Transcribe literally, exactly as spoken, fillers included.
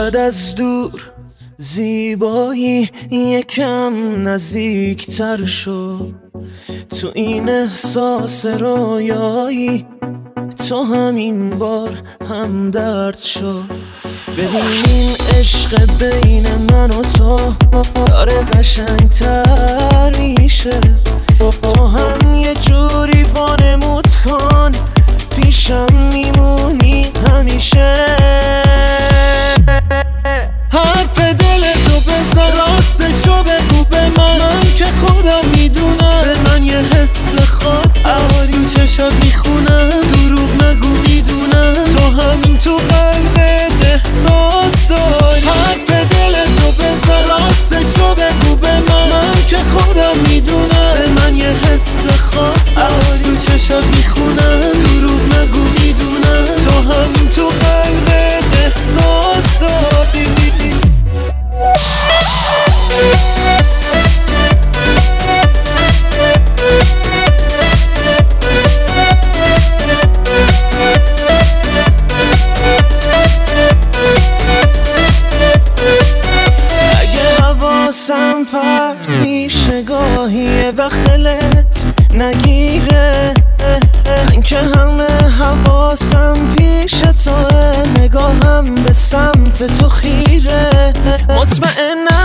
شاید از دور زیبایی یکم نزدیکتر شو، تو این احساس رویایی تو همین بار هم درد شو. ببینین عشق بین من و تو داره قشنگتر میشه، تو هم یه جوری وانمود کن پیشم میمونی همیشه. حرف دل تو بذار راستشو بگو به من، من که خودم میدونم به من یه حس خاص داری، چشات میخونم دروغ نگو میدونم تو همین تو قلبت احساس داری. حرف دل تو بذار راستشو بگو به من، من که خودم میدونم به من یه حس خاص داری، چشات میخونم دروغ نگو میدونم تو همین تو قلبت احساس داری. حواسم پرت میشه گاهی یه وقت دلت نگیره، من که همه حواسم پیش توه، نگاهم به سمت تو خیره. مطمئنم